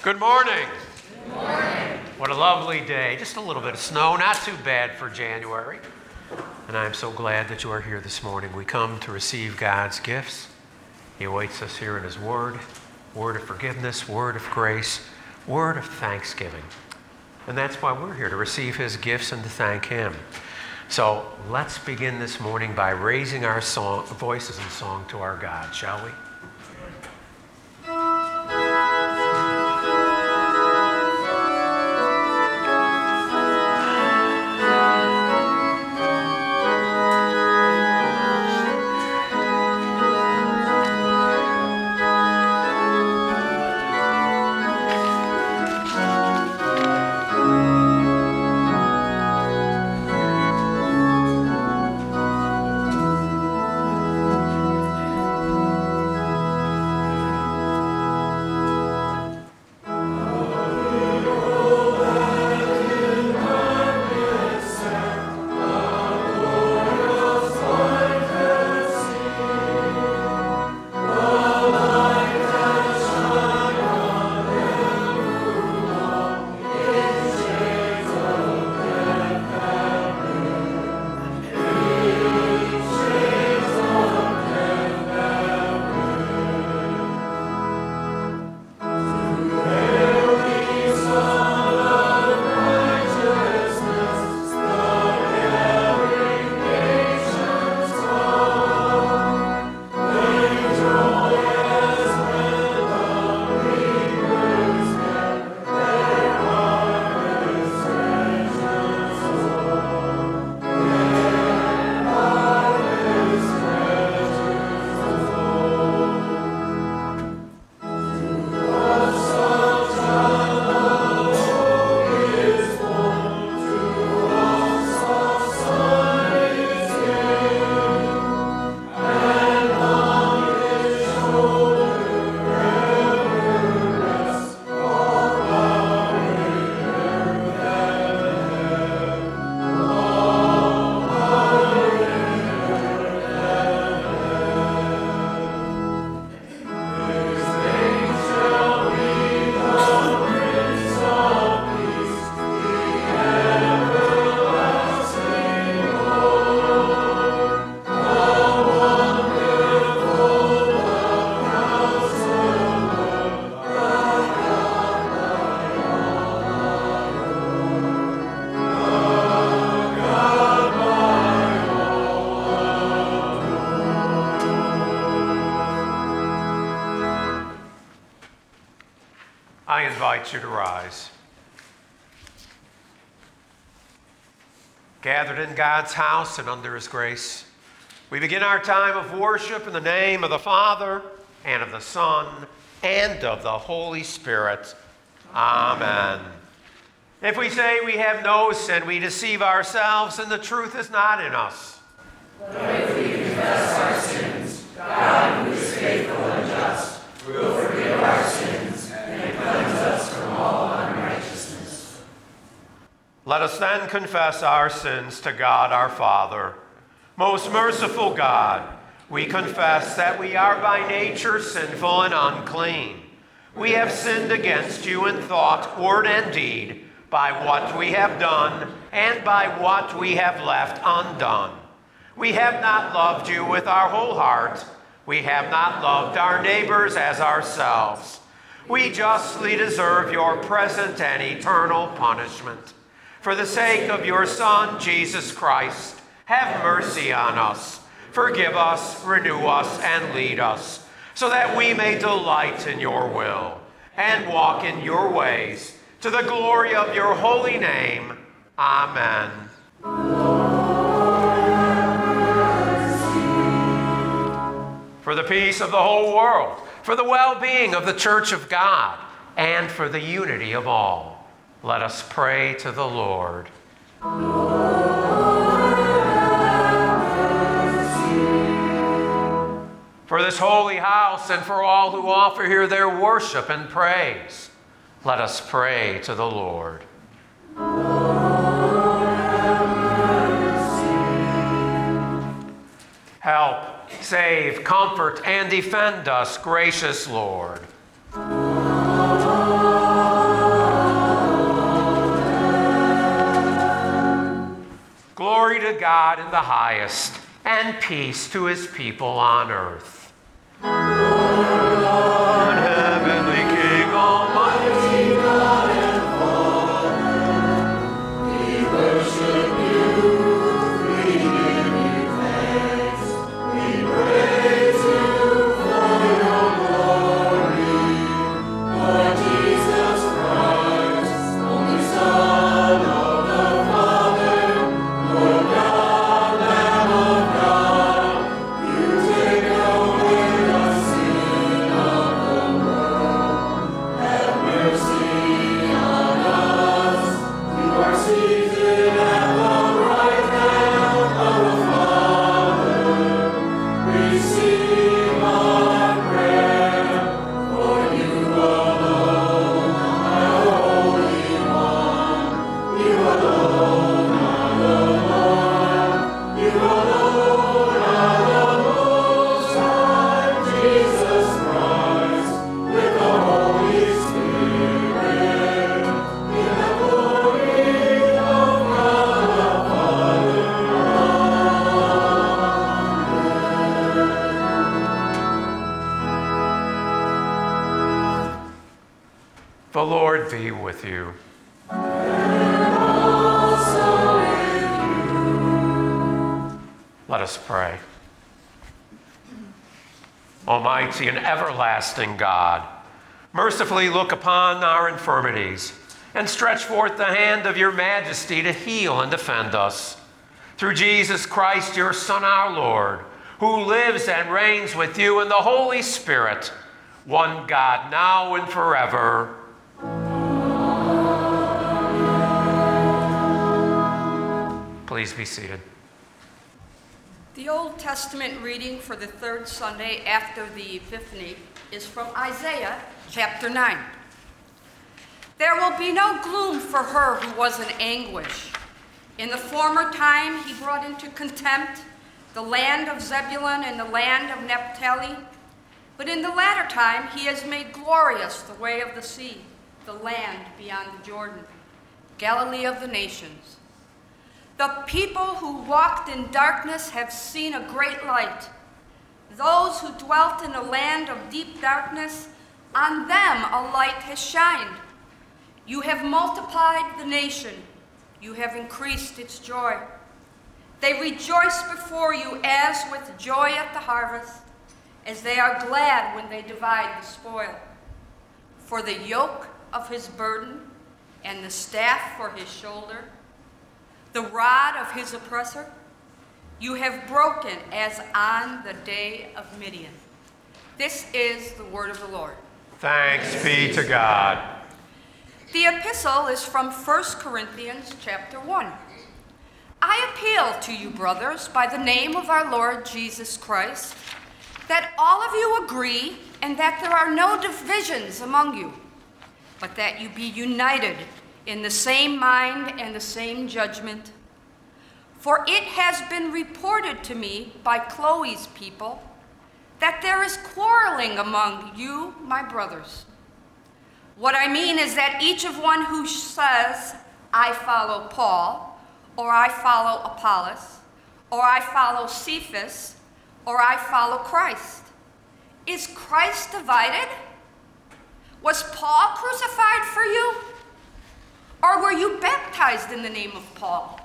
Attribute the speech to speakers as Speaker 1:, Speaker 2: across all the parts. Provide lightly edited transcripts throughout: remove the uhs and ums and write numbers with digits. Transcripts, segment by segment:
Speaker 1: Good morning.
Speaker 2: Good morning.
Speaker 1: What a lovely day. Just a little bit of snow, not too bad for January. And I'm so glad that you are here this morning. We come to receive God's gifts. He awaits us here in His Word, word of forgiveness, word of grace, word of thanksgiving. And that's why we're here, to receive His gifts and to thank Him. So let's begin this morning by raising our voices in song to our God, shall we? I invite you to rise. Gathered in God's house and under His grace, we begin our time of worship in the name of the Father, and of the Son, and of the Holy Spirit. Amen. If we say we have no sin, we deceive ourselves, and the truth is not in us.
Speaker 2: But if we confess our sins, God, who is faithful and just, will forgive our sins and cleanse us from all unrighteousness.
Speaker 1: Let us then confess our sins to God our Father. Most merciful God, we confess that we are by nature sinful and unclean. We have sinned against you in thought, word, and deed, by what we have done and by what we have left undone. We have not loved you with our whole heart. We have not loved our neighbors as ourselves. We justly deserve your present and eternal punishment. For the sake of your Son, Jesus Christ, have mercy on us. Forgive us, renew us, and lead us, so that we may delight in your will and walk in your ways, to the glory of your holy name. Amen. For the peace of the whole world, for the well-being of the Church of God, and for the unity of all, let us pray to the Lord. For this holy house and for all who offer here their worship and praise, let us pray to the Lord. Help, save, comfort, and defend us, gracious Lord. Glory to God in the highest, and peace to his people on earth. Lord, heavenly King, almighty God and Father, we worship you, we give you thanks, we praise you for your glory. Lord Jesus Christ, only Son of the Father, Lord God, Lamb of God, you take away the sin of the world. Have mercy on us. You are seated at the right hand of the Father. Receive our prayer, for you alone are the Holy One. You alone are the Lord. You alone are the Most High, Jesus Christ, with the Holy Spirit, in the glory of God the Father. The Lord be with you. Let us pray. Almighty and everlasting God, mercifully look upon our infirmities and stretch forth the hand of your majesty to heal and defend us. Through Jesus Christ, your Son, our Lord, who lives and reigns with you in the Holy Spirit, one God, now and forever. Please be seated.
Speaker 3: The Old Testament reading for the third Sunday after the Epiphany is from Isaiah chapter 9. There will be no gloom for her who was in anguish. In the former time he brought into contempt the land of Zebulun and the land of Naphtali. But in the latter time he has made glorious the way of the sea, the land beyond the Jordan, Galilee of the nations. The people who walked in darkness have seen a great light. Those who dwelt in a land of deep darkness, on them a light has shined. You have multiplied the nation. You have increased its joy. They rejoice before you as with joy at the harvest, as they are glad when they divide the spoil. For the yoke of his burden and the staff for his shoulder, the rod of his oppressor, you have broken as on the day of Midian. This is the word of the Lord.
Speaker 1: Thanks be to God.
Speaker 3: The epistle is from 1 Corinthians chapter 1. I appeal to you, brothers, by the name of our Lord Jesus Christ, that all of you agree and that there are no divisions among you, but that you be united in the same mind and the same judgment. For it has been reported to me by Chloe's people that there is quarreling among you, my brothers. What I mean is that each of one who says, I follow Paul, or I follow Apollos, or I follow Cephas, or I follow Christ. Is Christ divided? Was Paul crucified for you? Or were you baptized in the name of Paul?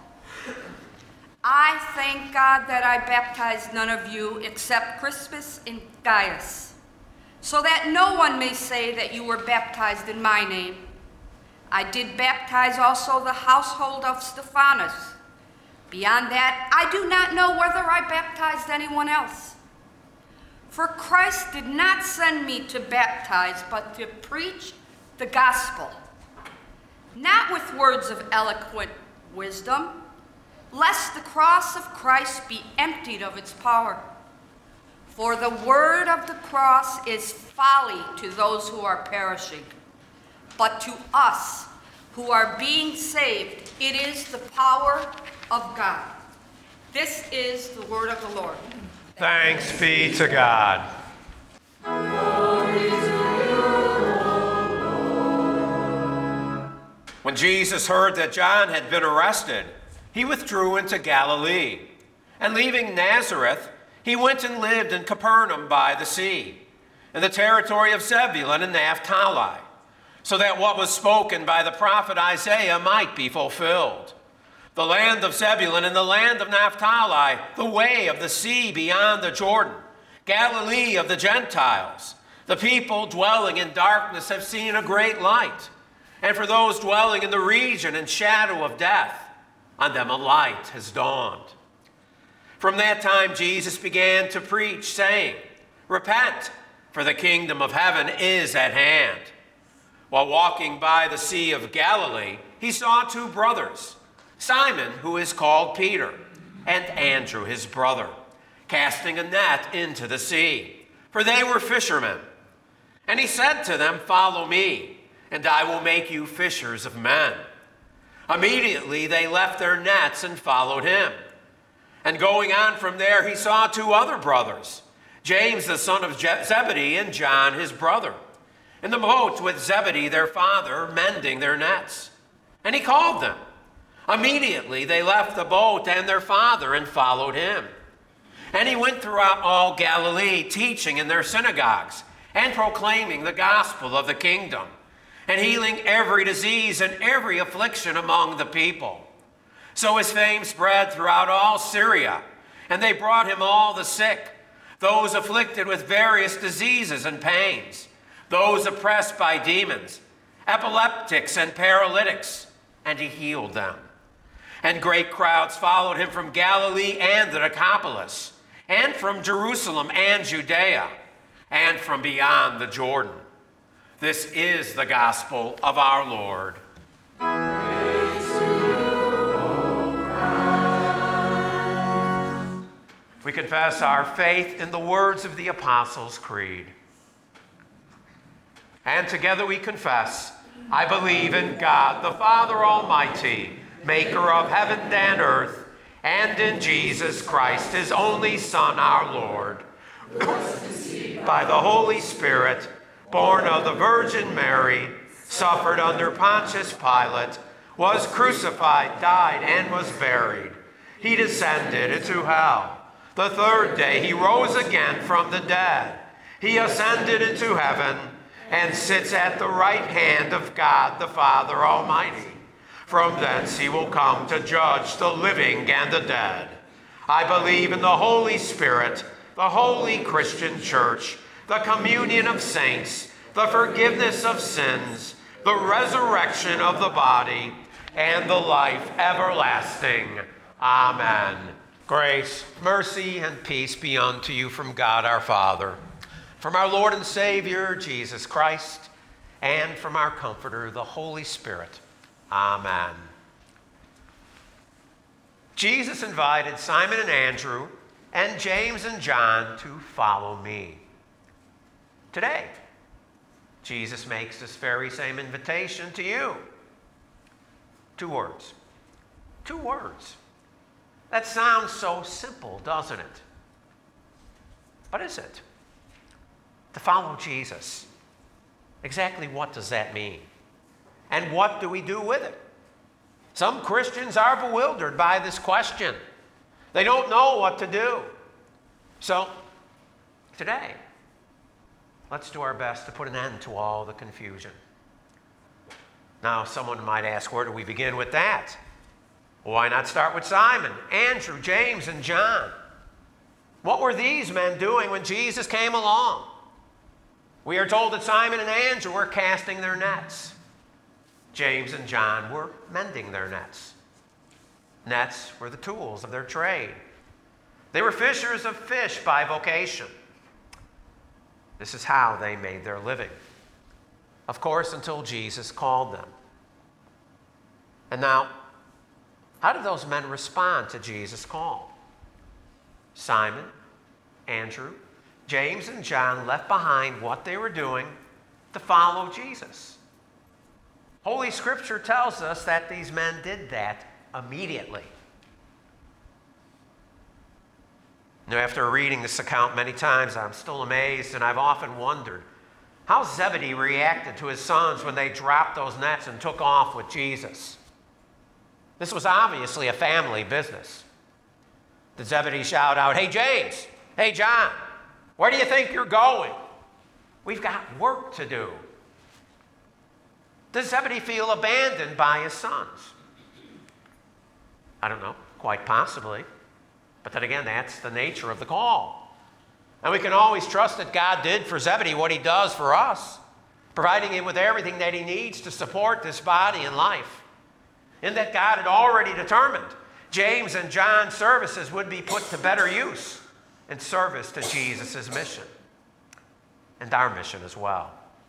Speaker 3: I thank God that I baptized none of you except Crispus and Gaius, so that no one may say that you were baptized in my name. I did baptize also the household of Stephanas. Beyond that, I do not know whether I baptized anyone else. For Christ did not send me to baptize, but to preach the gospel, not with words of eloquent wisdom, lest the cross of Christ be emptied of its power. For the word of the cross is folly to those who are perishing, but to us who are being saved, it is the power of God. This is the word of the Lord.
Speaker 1: Thanks be to God. When Jesus heard that John had been arrested, he withdrew into Galilee, and leaving Nazareth, he went and lived in Capernaum by the sea, in the territory of Zebulun and Naphtali, so that what was spoken by the prophet Isaiah might be fulfilled. The land of Zebulun and the land of Naphtali, the way of the sea beyond the Jordan, Galilee of the Gentiles. The people dwelling in darkness have seen a great light, and for those dwelling in the region and shadow of death, on them a light has dawned. From that time Jesus began to preach, saying, "Repent, for the kingdom of heaven is at hand." While walking by the Sea of Galilee, he saw two brothers, Simon, who is called Peter, and Andrew, his brother, casting a net into the sea, for they were fishermen. And he said to them, "Follow me, and I will make you fishers of men." Immediately they left their nets and followed him. And going on from there, he saw two other brothers, James the son of Zebedee and John his brother, in the boat with Zebedee their father, mending their nets. And he called them. Immediately they left the boat and their father and followed him. And he went throughout all Galilee, teaching in their synagogues and proclaiming the gospel of the kingdom, and healing every disease and every affliction among the people. So his fame spread throughout all Syria, and they brought him all the sick, those afflicted with various diseases and pains, those oppressed by demons, epileptics and paralytics, and he healed them. And great crowds followed him from Galilee and the Decapolis, and from Jerusalem and Judea, and from beyond the Jordan. This is the gospel of our Lord.
Speaker 2: Praise to you, O Christ.
Speaker 1: We confess our faith in the words of the Apostles' Creed. And together we confess, I believe in God, the Father Almighty, maker of heaven and earth, and in Jesus Christ, his only Son, our Lord, by the Holy Spirit, born of the Virgin Mary, suffered under Pontius Pilate, was crucified, died, and was buried. He descended into hell. The third day he rose again from the dead. He ascended into heaven and sits at the right hand of God the Father Almighty. From thence he will come to judge the living and the dead. I believe in the Holy Spirit, the holy Christian church, the communion of saints, the forgiveness of sins, the resurrection of the body, and the life everlasting. Amen. Grace, mercy, and peace be unto you from God our Father, from our Lord and Savior, Jesus Christ, and from our Comforter, the Holy Spirit. Amen. Jesus invited Simon and Andrew and James and John to follow me. Today, Jesus makes this very same invitation to you. 2 words. 2 words. That sounds so simple, doesn't it? But is it? To follow Jesus. Exactly what does that mean? And what do we do with it? Some Christians are bewildered by this question. They don't know what to do. So, today, let's do our best to put an end to all the confusion. Now, someone might ask, where do we begin with that? Why not start with Simon, Andrew, James, and John? What were these men doing when Jesus came along? We are told that Simon and Andrew were casting their nets. James and John were mending their nets. Nets were the tools of their trade. They were fishers of fish by vocation. This is how they made their living. Of course, until Jesus called them. And now, how did those men respond to Jesus' call? Simon, Andrew, James, and John left behind what they were doing to follow Jesus. Holy Scripture tells us that these men did that immediately. Now, after reading this account many times, I'm still amazed, and I've often wondered how Zebedee reacted to his sons when they dropped those nets and took off with Jesus. This was obviously a family business. Did Zebedee shout out, "Hey, James, hey, John, where do you think you're going? We've got work to do." Does Zebedee feel abandoned by his sons? I don't know, quite possibly. But then again, that's the nature of the call. And we can always trust that God did for Zebedee what he does for us, providing him with everything that he needs to support this body and life. And that God had already determined James and John's services would be put to better use in service to Jesus' mission and our mission as well.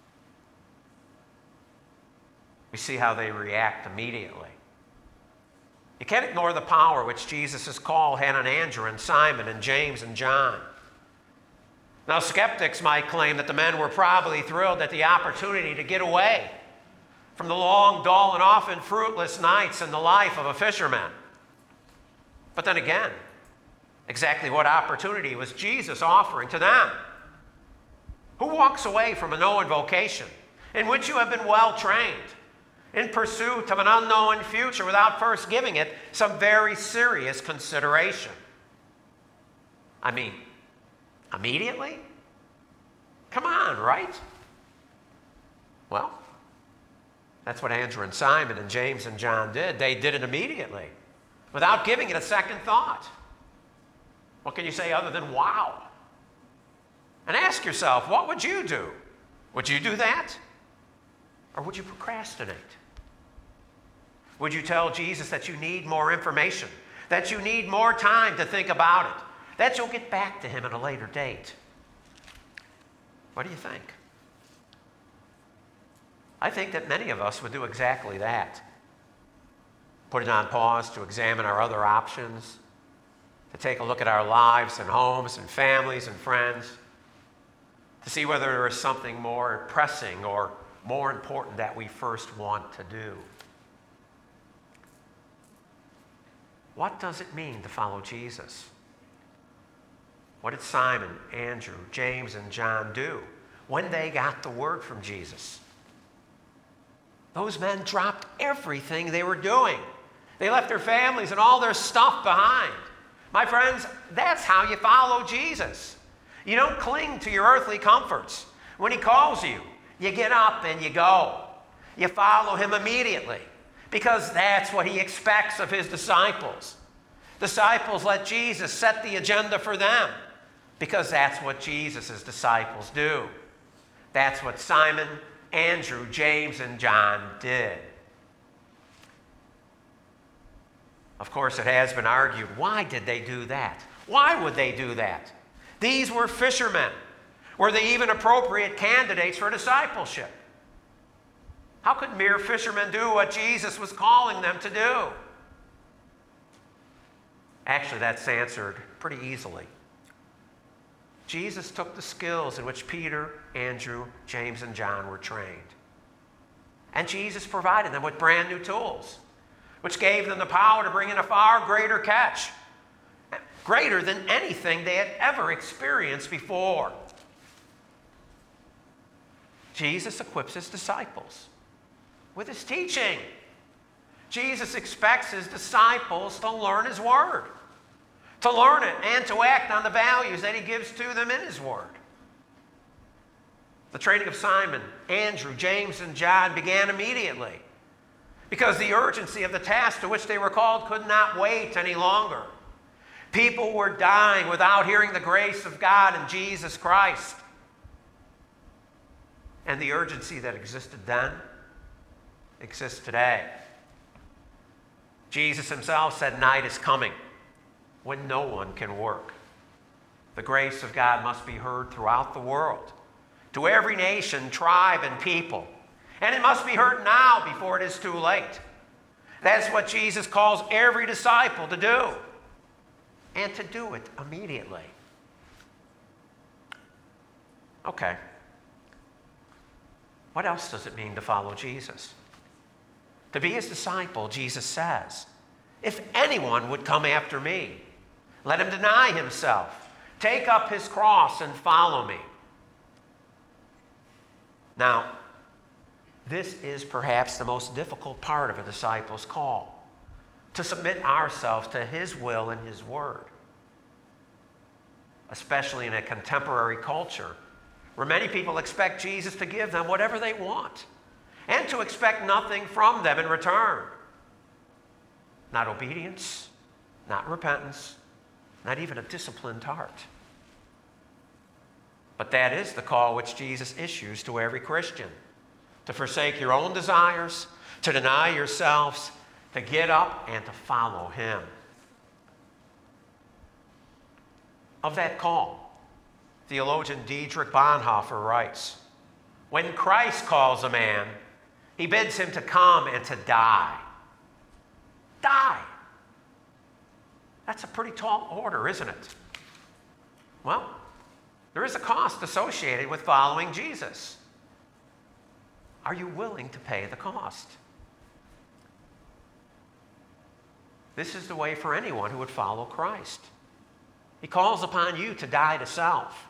Speaker 1: We see how they react immediately. You can't ignore the power which Jesus' call had on Andrew and Simon and James and John. Now, skeptics might claim that the men were probably thrilled at the opportunity to get away from the long, dull, and often fruitless nights in the life of a fisherman. But then again, exactly what opportunity was Jesus offering to them? Who walks away from a known vocation in which you have been well trained, in pursuit of an unknown future without first giving it some very serious consideration? I mean, immediately? Come on, right? Well, that's what Andrew and Simon and James and John did. They did it immediately, without giving it a second thought. What can you say other than wow? And ask yourself, what would you do? Would you do that? Or would you procrastinate? Would you tell Jesus that you need more information, that you need more time to think about it, that you'll get back to him at a later date? What do you think? I think that many of us would do exactly that. Put it on pause to examine our other options, to take a look at our lives and homes and families and friends, to see whether there is something more pressing or more important that we first want to do. What does it mean to follow Jesus? What did Simon, Andrew, James, and John do when they got the word from Jesus? Those men dropped everything they were doing. They left their families and all their stuff behind. My friends, that's how you follow Jesus. You don't cling to your earthly comforts. When he calls you, you get up and you go. You follow him immediately because that's what he expects of his disciples. Disciples let Jesus set the agenda for them because that's what Jesus' disciples do. That's what Simon, Andrew, James, and John did. Of course, it has been argued, why did they do that? Why would they do that? These were fishermen. Were they even appropriate candidates for discipleship? How could mere fishermen do what Jesus was calling them to do? Actually, that's answered pretty easily. Jesus took the skills in which Peter, Andrew, James, and John were trained. And Jesus provided them with brand new tools, which gave them the power to bring in a far greater catch, greater than anything they had ever experienced before. Jesus equips his disciples with his teaching. Jesus expects his disciples to learn his word, to learn it and to act on the values that he gives to them in his word. The training of Simon, Andrew, James, and John began immediately because the urgency of the task to which they were called could not wait any longer. People were dying without hearing the grace of God in Jesus Christ. And the urgency that existed then exists today. Jesus himself said, "Night is coming when no one can work." The grace of God must be heard throughout the world, to every nation, tribe, and people. And it must be heard now before it is too late. That's what Jesus calls every disciple to do, and to do it immediately. Okay. What else does it mean to follow Jesus? To be his disciple, Jesus says, "If anyone would come after me, let him deny himself, take up his cross, and follow me." Now, this is perhaps the most difficult part of a disciple's call. to submit ourselves to his will and his word, especially in a contemporary culture where many people expect Jesus to give them whatever they want and to expect nothing from them in return. Not obedience, not repentance, not even a disciplined heart. But that is the call which Jesus issues to every Christian: to forsake your own desires, to deny yourselves, to get up and to follow him. Of that call, theologian Dietrich Bonhoeffer writes, "When Christ calls a man, he bids him to come and to die." Die. That's a pretty tall order, isn't it? Well, there is a cost associated with following Jesus. Are you willing to pay the cost? This is the way for anyone who would follow Christ. He calls upon you to die to self.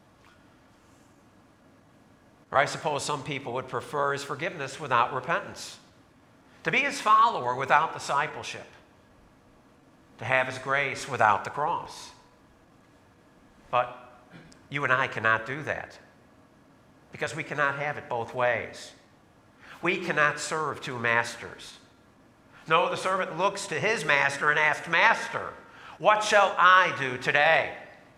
Speaker 1: Or I suppose some people would prefer his forgiveness without repentance, to be his follower without discipleship, to have his grace without the cross. But you and I cannot do that, because we cannot have it both ways. We cannot serve two masters. No, the servant looks to his master and asks, "Master, what shall I do today?"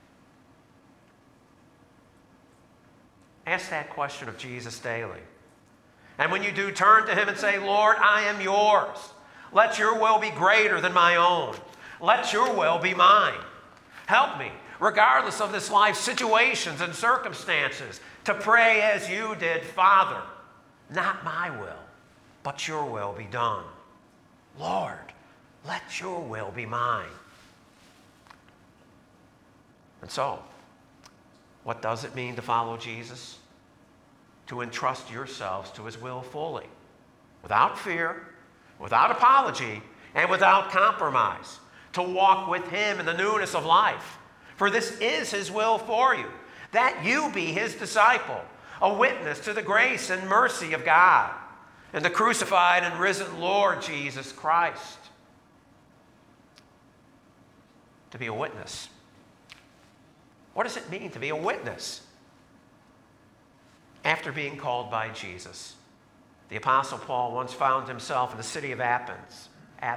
Speaker 1: Ask that question of Jesus daily. And when you do, turn to him and say, "Lord, I am yours. Let your will be greater than my own. Let your will be mine. Help me, regardless of this life's situations and circumstances, to pray as you did, Father, not my will, but your will be done. Lord, let your will be mine." And so, what does it mean to follow Jesus? To entrust yourselves to his will fully, without fear, without apology, and without compromise. To walk with him in the newness of life. For this is his will for you, that you be his disciple, a witness to the grace and mercy of God and the crucified and risen Lord Jesus Christ. To be a witness. What does it mean to be a witness? After being called by Jesus, the Apostle Paul once found himself in the city of Athens.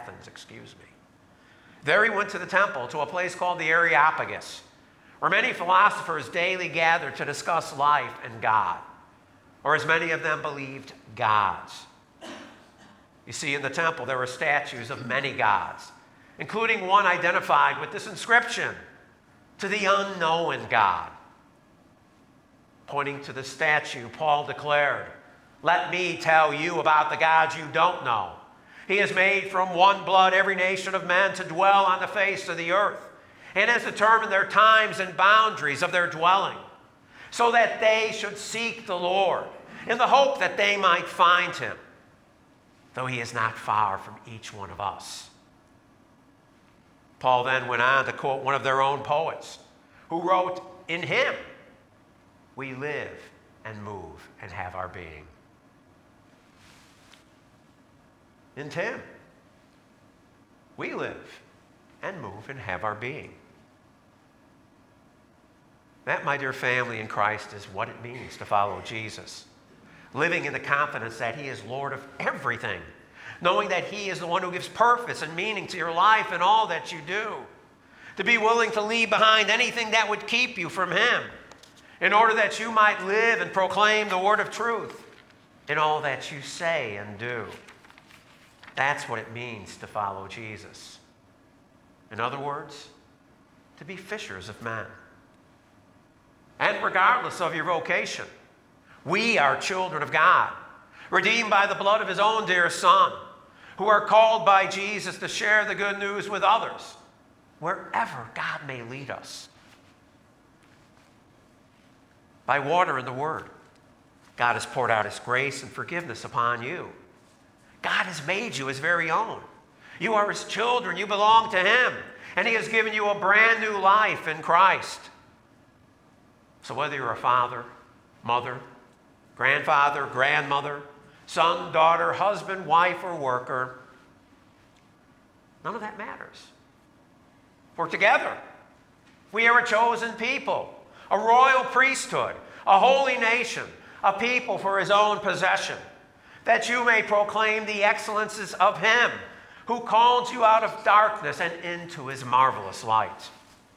Speaker 1: There he went to the temple, to a place called the Areopagus, where many philosophers daily gathered to discuss life and God, or as many of them believed, gods. You see, in the temple there were statues of many gods, including one identified with this inscription, "To the unknown God." Pointing to the statue, Paul declared, "Let me tell you about the God you don't know. He has made from one blood every nation of men to dwell on the face of the earth, and has determined their times and boundaries of their dwelling, so that they should seek the Lord, in the hope that they might find him, though he is not far from each one of us." Paul then went on to quote one of their own poets, who wrote, "In him we live and move and have our being." In him we live and move and have our being. That, my dear family in Christ, is what it means to follow Jesus. Living in the confidence that he is Lord of everything, knowing that he is the one who gives purpose and meaning to your life and all that you do. To be willing to leave behind anything that would keep you from him, in order that you might live and proclaim the word of truth in all that you say and do. That's what it means to follow Jesus. In other words, to be fishers of men. And regardless of your vocation, we are children of God, redeemed by the blood of his own dear Son, who are called by Jesus to share the good news with others, wherever God may lead us. By water and the word, God has poured out his grace and forgiveness upon you. God has made you his very own. You are his children. You belong to him. And he has given you a brand new life in Christ. So whether you're a father, mother, grandfather, grandmother, son, daughter, husband, wife, or worker, None of that matters. We're together. We are a chosen people, a royal priesthood, a holy nation, a people for his own possession, that you may proclaim the excellences of him who called you out of darkness and into his marvelous light.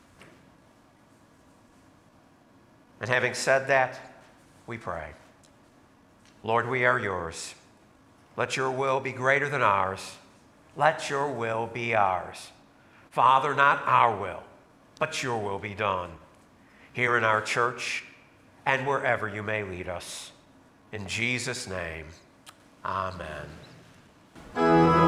Speaker 1: And having said that, we pray. Lord, we are yours. Let your will be greater than ours. Let your will be ours. Father, not our will, but your will be done here in our church and wherever you may lead us. In Jesus' name, amen.